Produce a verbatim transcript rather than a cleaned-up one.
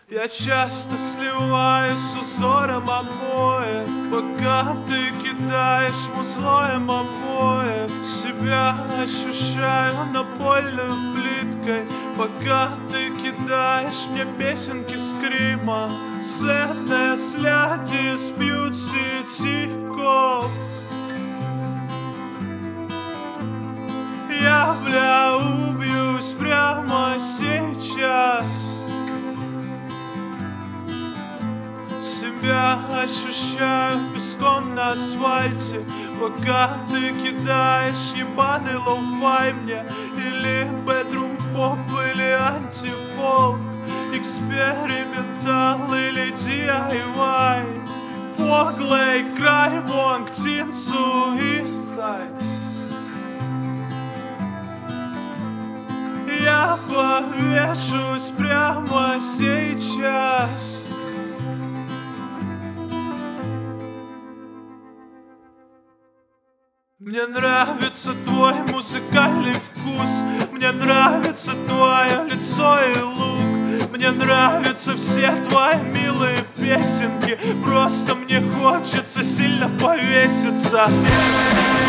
Я часто сливаюсь с узором обоев, пока ты кидаешь музлоем обоев. Себя ощущаю напольной плиткой, пока ты кидаешь мне песенки скрима. Сцены сляди спьют сетиков. Я, бля, убьюсь прямо сейчас. Себя ощущаю песком на асфальте, пока ты кидаешь ебаный лоу-фай мне. Или бедрум поп, или антифолк, экспериментал или ди ай вай. Поглый край, вонг, тин, суицид. Я повешусь прямо сейчас. Мне нравится твой музыкальный вкус, мне нравится твое лицо и лук, мне нравятся все твои милые песенки, просто мне хочется сильно повеситься.